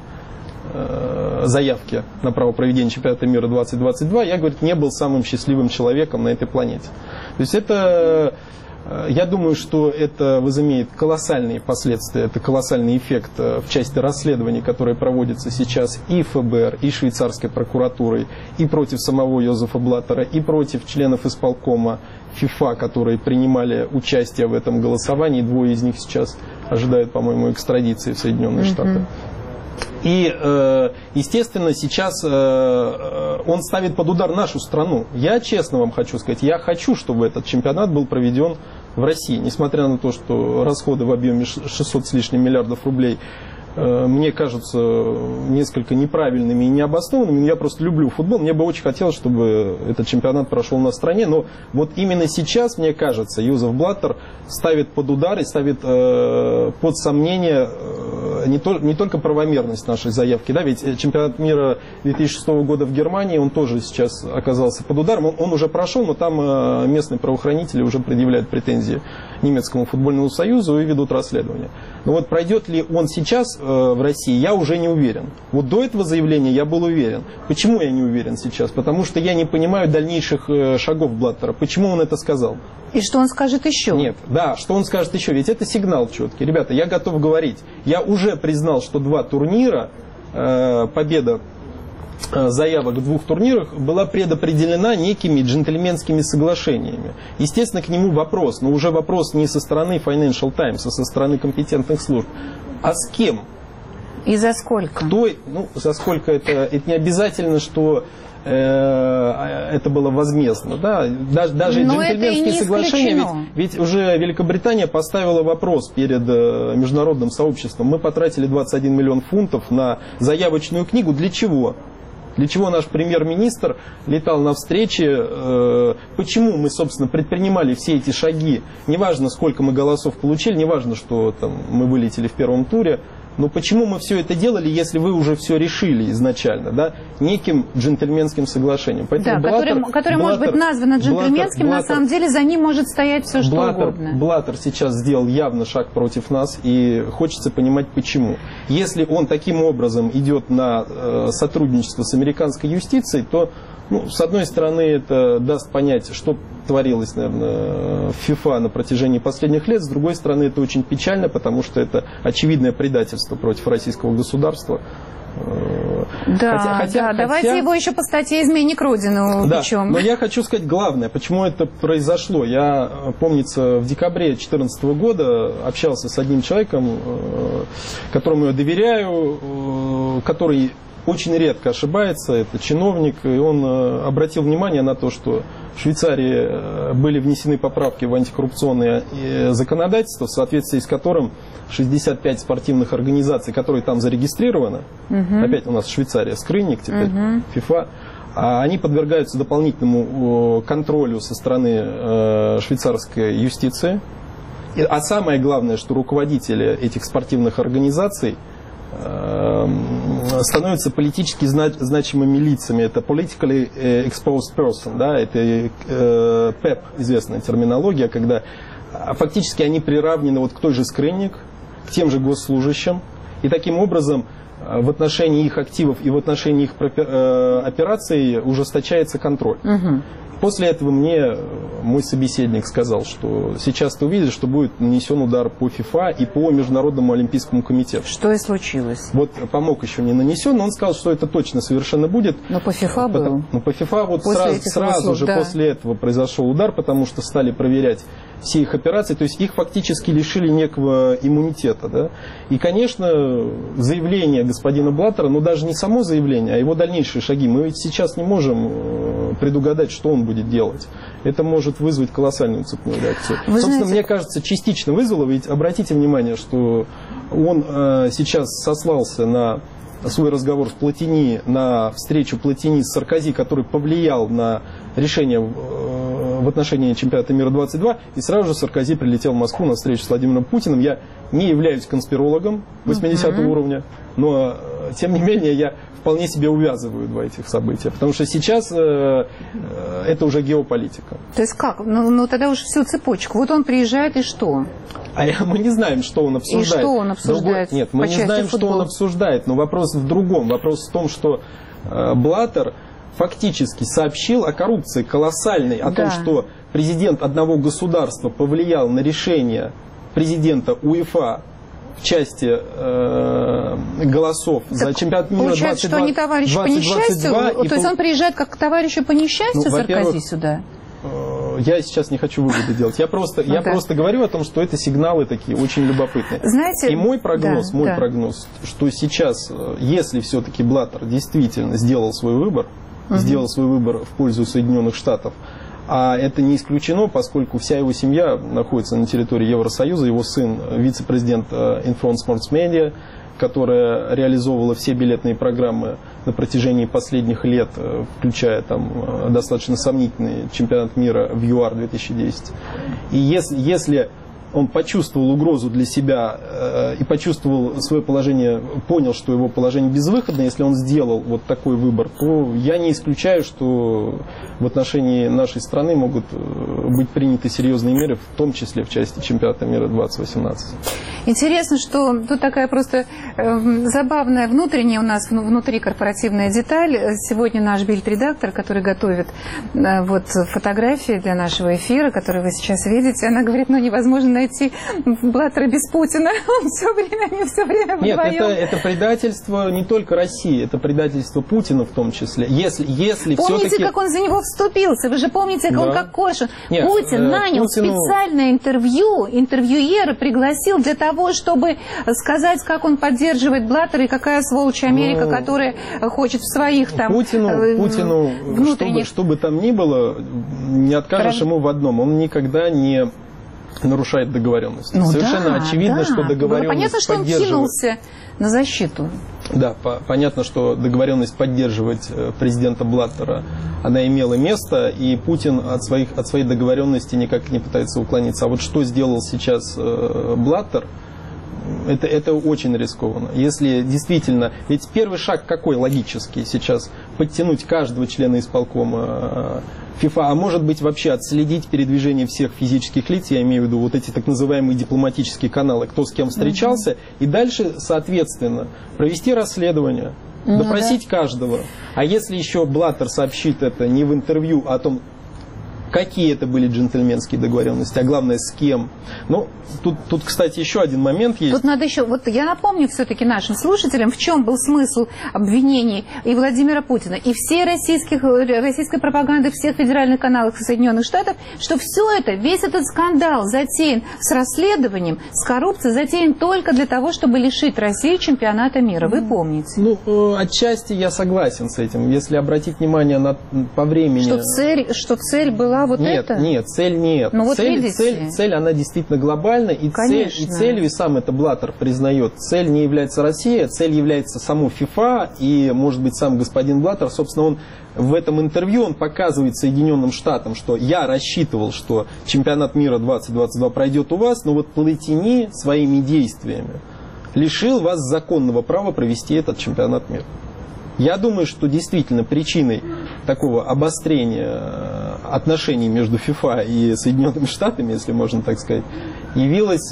заявки на право проведения чемпионата мира 2022, я, говорит, не был самым счастливым человеком на этой планете. То есть это, я думаю, что это возымеет колоссальные последствия, это колоссальный эффект в части расследований, которые проводятся сейчас и ФБР, и швейцарской прокуратурой, и против самого Йозефа Блаттера, и против членов исполкома ФИФА, которые принимали участие в этом голосовании. Двое из них сейчас ожидают, по-моему, экстрадиции в Соединенные Штаты. И, естественно, сейчас он ставит под удар нашу страну. Я честно вам хочу сказать, я хочу, чтобы этот чемпионат был проведен в России. Несмотря на то, что расходы в объеме 600 с лишним миллиардов рублей мне кажутся несколько неправильными и необоснованными. Я просто люблю футбол. Мне бы очень хотелось, чтобы этот чемпионат прошел на стране. Но вот именно сейчас, мне кажется, Йозеф Блаттер ставит под удар и ставит под сомнение не только правомерность нашей заявки. Да, ведь чемпионат мира 2006 года в Германии, он тоже сейчас оказался под ударом. Он уже прошел, но там местные правоохранители уже предъявляют претензии немецкому футбольному союзу и ведут расследование. Но вот пройдет ли он сейчас в России, я уже не уверен. Вот до этого заявления я был уверен. Почему я не уверен сейчас? Потому что я не понимаю дальнейших шагов Блаттера. Почему он это сказал? И что он скажет еще? Нет, да, что он скажет еще? Ведь это сигнал четкий. Ребята, я готов говорить. Я уже признал, что 2 турнира, победа заявок в 2 турнирах была предопределена некими джентльменскими соглашениями. Естественно, к нему вопрос, но уже вопрос не со стороны Financial Times, а со стороны компетентных служб. А с кем? И за сколько? Кто, за сколько это не обязательно, что это было возмездно. Да? Даже джентльменские соглашения, ведь уже Великобритания поставила вопрос перед международным сообществом. Мы потратили 21 миллион фунтов на заявочную книгу. Для чего? Для чего наш премьер-министр летал на встречи, почему мы, собственно, предпринимали все эти шаги. Неважно, сколько мы голосов получили, неважно, что там, мы вылетели в первом туре, но почему мы все это делали, если вы уже все решили изначально, да, неким джентльменским соглашением. Поэтому да, которое может быть названо джентльменским, на самом деле за ним может стоять все, что угодно. Блаттер сейчас сделал явно шаг против нас, и хочется понимать, почему. Если он таким образом идет на сотрудничество с американской юстицией, то, с одной стороны, это даст понять, что творилось, наверное, в ФИФА на протяжении последних лет. С другой стороны, это очень печально, потому что это очевидное предательство против российского государства. Да, давайте его еще по статье «Изменник Родины» упечем. Но я хочу сказать главное, почему это произошло. Я, помнится, в декабре 2014 года общался с одним человеком, которому я доверяю, который очень редко ошибается, это чиновник, и он обратил внимание на то, что в Швейцарии были внесены поправки в антикоррупционное законодательство, в соответствии с которым 65 спортивных организаций, которые там зарегистрированы, опять у нас Швейцария, скрынник теперь, ФИФА, они подвергаются дополнительному контролю со стороны швейцарской юстиции. А самое главное, что руководители этих спортивных организаций становятся политически значимыми лицами. Это politically exposed person, да, это PEP, известная терминология, когда фактически они приравнены вот к той же скрынник, к тем же госслужащим, и таким образом в отношении их активов и в отношении их операций ужесточается контроль. После этого мне мой собеседник сказал, что сейчас ты увидишь, что будет нанесен удар по ФИФА и по Международному олимпийскому комитету. Что и случилось. Вот помог еще не нанесен, но он сказал, что это точно совершенно будет. Но по ФИФА был. Ну, по ФИФА вот сразу же после этого произошел удар, потому что стали проверять все их операции, то есть их фактически лишили некого иммунитета. Да? И, конечно, заявление господина Блаттера, но даже не само заявление, а его дальнейшие шаги, мы ведь сейчас не можем предугадать, что он будет делать. Это может вызвать колоссальную цепную реакцию. Собственно, мне кажется, частично вызвало, ведь обратите внимание, что он сейчас сослался на свой разговор с Платини, на встречу Платини с Саркози, который повлиял на решение в отношении чемпионата мира 22, и сразу же Саркози прилетел в Москву на встречу с Владимиром Путиным. Я не являюсь конспирологом 80-го уровня, но тем не менее, я вполне себе увязываю два этих события, потому что сейчас это уже геополитика. То есть как? Ну тогда уже всю цепочку. Вот он приезжает и что? А мы не знаем, что он обсуждает. И что он обсуждает? Нет, мы не знаем, что он обсуждает, но вопрос в другом. Вопрос в том, что Блаттер фактически сообщил о коррупции колоссальной, о том, что президент одного государства повлиял на решение президента УЕФА в части голосов за чемпионат мира 2022. Получается, что они товарищи по несчастью? То есть он приезжает как к товарищу по несчастью, Саркози, сюда? Я сейчас не хочу выводы делать. Я просто говорю о том, что это сигналы такие очень любопытные. Знаете, и мой прогноз, что сейчас, если все-таки Блаттер действительно сделал свой выбор в пользу Соединенных Штатов, а это не исключено, поскольку вся его семья находится на территории Евросоюза, его сын вице-президент Infront Sports Media, которая реализовывала все билетные программы на протяжении последних лет, включая там достаточно сомнительный чемпионат мира в ЮАР 2010. И если он почувствовал угрозу для себя и почувствовал свое положение, понял, что его положение безвыходно, если он сделал вот такой выбор, то я не исключаю, что в отношении нашей страны могут быть приняты серьезные меры, в том числе в части чемпионата мира 2018. Интересно, что тут такая просто забавная внутренняя у нас, внутри корпоративная деталь. Сегодня наш бильд-редактор, который готовит вот фотографии для нашего эфира, которые вы сейчас видите, она говорит, невозможно найти Блаттера без Путина. Они все время вдвоем. Нет, это предательство не только России, это предательство Путина в том числе. Если помните, как он за него вступился? Вы же помните, как он как Кошин. Путин нанял специальное интервьюера пригласил для того, чтобы сказать, как он поддерживает Блаттера и какая сволочь Америка, которая хочет в своих там Путину внутренних... что бы там ни было, не откажешь ему в одном. Он никогда не нарушает договоренность. Совершенно очевидно, что договоренность понятно, что он кинулся на защиту. Да, понятно, что договоренность поддерживать президента Блаттера, она имела место, и Путин от своей договоренности никак не пытается уклониться. А вот что сделал сейчас Блаттер, это очень рискованно. Если действительно... Ведь первый шаг какой логический сейчас? Подтянуть каждого члена исполкома ФИФА, а может быть вообще отследить передвижение всех физических лиц, я имею в виду вот эти так называемые дипломатические каналы, кто с кем встречался, и дальше, соответственно, провести расследование, допросить каждого. А если еще Блаттер сообщит это не в интервью, а о том, какие это были джентльменские договоренности, а главное, с кем. Тут, кстати, еще один момент есть. Тут надо еще, я напомню все-таки нашим слушателям, в чем был смысл обвинений и Владимира Путина, и всей российской пропаганды, всех федеральных каналов Соединенных Штатов, что все это, весь этот скандал затеян с расследованием, с коррупцией, затеян только для того, чтобы лишить Россию чемпионата мира. Вы помните? Отчасти я согласен с этим. Если обратить внимание по времени... Что цель была это? Нет, цель нет. Цель, она действительно глобальна, и целью, и сам это Блаттер признает, цель не является Россия, цель является само ФИФА, и, может быть, сам господин Блаттер, собственно, он в этом интервью он показывает Соединенным Штатам, что я рассчитывал, что чемпионат мира 2022 пройдет у вас, но вот Платини своими действиями лишил вас законного права провести этот чемпионат мира. Я думаю, что действительно причиной такого обострения отношений между ФИФА и Соединенными Штатами, если можно так сказать, явилось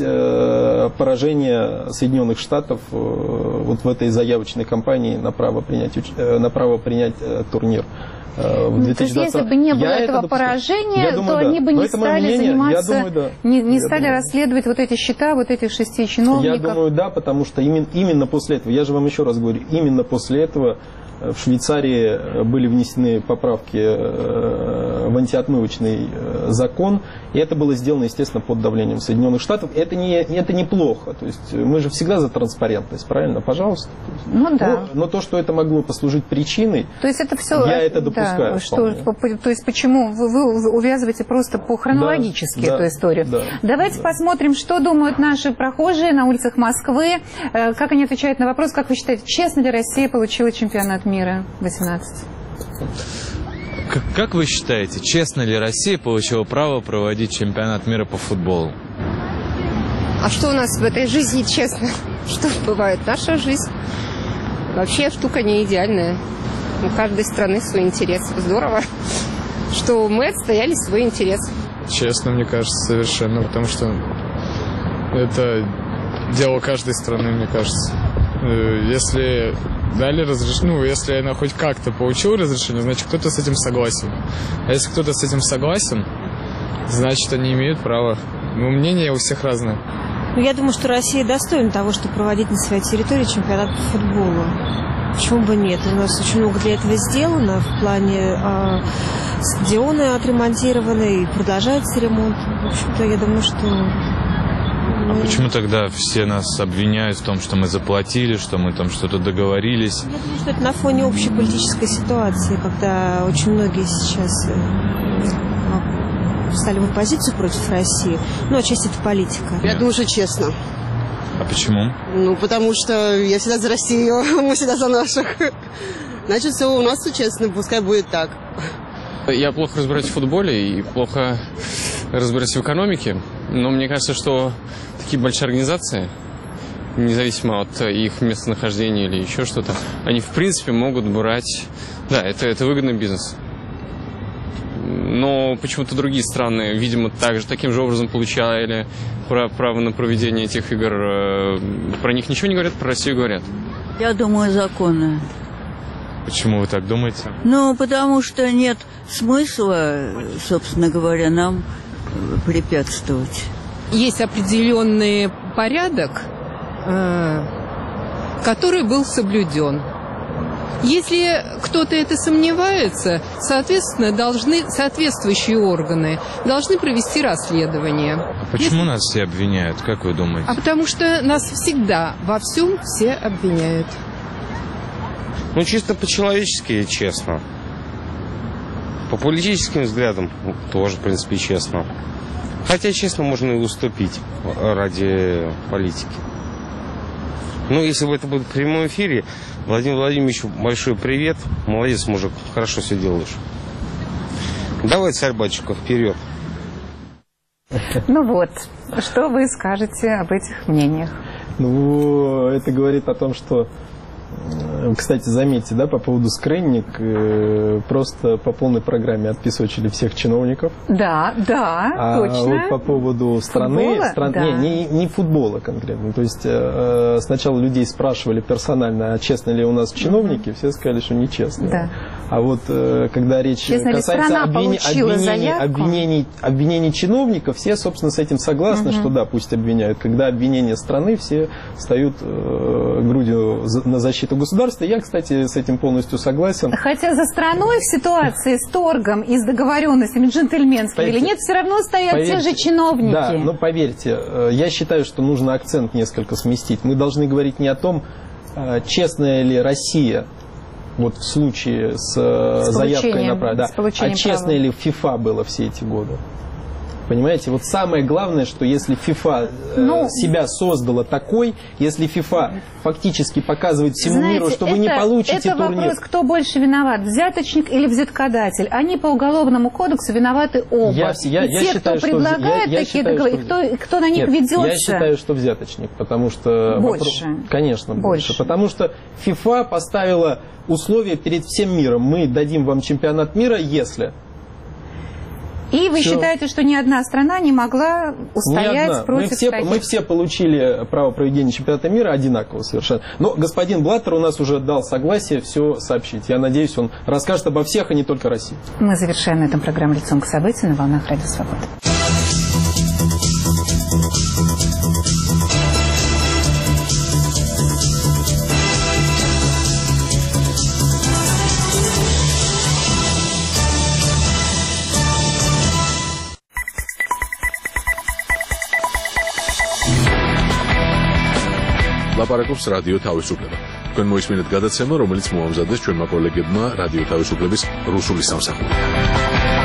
поражение Соединенных Штатов вот в этой заявочной кампании на право принять турнир. То есть, если бы не было этого поражения, то они бы не стали заниматься, не стали расследовать вот эти счета, вот этих 6 чиновников. Я думаю, да, потому что именно после этого, я же вам еще раз говорю, именно после этого в Швейцарии были внесены поправки в антиотмывочный закон, и это было сделано, естественно, под давлением Соединенных Штатов. Это неплохо. То есть мы же всегда за транспарентность, правильно? Пожалуйста. Да. Но то, что это могло послужить причиной, то есть это все, я это допускаю. То есть почему вы увязываете просто хронологически эту историю? Давайте посмотрим, что думают наши прохожие на улицах Москвы, как они отвечают на вопрос, как вы считаете, честно ли Россия получила чемпионат мира 18? Как вы считаете, честно ли Россия получила право проводить чемпионат мира по футболу? А что у нас в этой жизни честно? Что бывает? Наша жизнь. Вообще штука не идеальная. У каждой страны свой интерес. Здорово, что мы отстояли свой интерес. Честно, мне кажется, совершенно, потому что это дело каждой страны, мне кажется. Если дали разрешение, если она хоть как-то получила разрешение, значит, кто-то с этим согласен. А если кто-то с этим согласен, значит, они имеют право. Но мнение у всех разное. Я думаю, что Россия достойна того, чтобы проводить на своей территории чемпионат по футболу. Почему бы нет? У нас очень много для этого сделано. В плане стадионы отремонтированы и продолжается ремонт. В общем-то, я думаю, что... А почему тогда все нас обвиняют в том, что мы заплатили, что мы там что-то договорились? Я думаю, что это на фоне общей политической ситуации, когда очень многие сейчас встали в оппозицию против России. Ну, отчасти это политика. Я думаю, что честно. А почему? Ну, потому что я всегда за Россию, мы всегда за наших. Значит, все у нас все честно, пускай будет так. Я плохо разбираюсь в футболе и плохо разбираюсь в экономике, но мне кажется, что такие большие организации, независимо от их местонахождения или еще что-то, они в принципе могут брать... Да, это выгодный бизнес. Но почему-то другие страны, видимо, таким же образом получали право на проведение этих игр. Про них ничего не говорят, про Россию говорят. Я думаю, законно. Почему вы так думаете? Ну, потому что нет смысла, собственно говоря, нам препятствовать. Есть определенный порядок, который был соблюден. Если кто-то это сомневается, соответственно, соответствующие органы должны провести расследование. А почему нас все обвиняют, как вы думаете? А потому что нас всегда во всем все обвиняют. Ну, чисто по-человечески и честно. По политическим взглядам тоже, в принципе, честно. Хотя, честно, можно и уступить ради политики. Ну, если бы это было в прямом эфире, Владимир Владимирович, большой привет. Молодец, мужик, хорошо все делаешь. Давай, царь-батюшка, вперед. Ну вот, что вы скажете об этих мнениях? Ну, это говорит о том, что... Кстати, заметьте, да, по поводу скрынник, просто по полной программе отпесочили всех чиновников. Да, точно. Вот по поводу страны... Да. Не футбола конкретно. То есть сначала людей спрашивали персонально, а честны ли у нас чиновники, все сказали, что нечестно. Да. А вот когда речь касается обвинений чиновников, все, собственно, с этим согласны, что да, пусть обвиняют. Когда обвинения страны, все встают грудью на защиту государства. Я, кстати, с этим полностью согласен. Хотя за страной в ситуации с торгом и с договоренностями джентльменскими или нет, все равно стоят те же чиновники. Да, но поверьте, я считаю, что нужно акцент несколько сместить. Мы должны говорить не о том, честная ли Россия, вот в случае с заявкой на право, да, а честная ли ФИФА было все эти годы. Понимаете, вот самое главное, что если ФИФА себя создала такой, если ФИФА фактически показывает всему миру, что вы не получите турнир. Это вопрос, кто больше виноват, взяточник или взяткодатель. Они по уголовному кодексу виноваты оба. Кто предлагает такие договоры, и кто на них ведется. Я считаю, что взяточник, потому что... Больше. Конечно, больше. Потому что ФИФА поставила условия перед всем миром. Мы дадим вам чемпионат мира, если... И вы считаете, что ни одна страна не могла устоять против таких? Мы все получили право проведения чемпионата мира одинаково совершенно. Но господин Блаттер у нас уже дал согласие все сообщить. Я надеюсь, он расскажет обо всех, а не только России. Мы завершаем на этом программу «Лицом к событию» на волнах Радио Свобода. ლაპარაკობს რადიო თავისუფლება. თქვენ მოისმინეთ გადაცემა, რომელიც მოამზადეს ჩვენმა კოლეგებმა რადიო თავისუფლების რუსული სამსახური.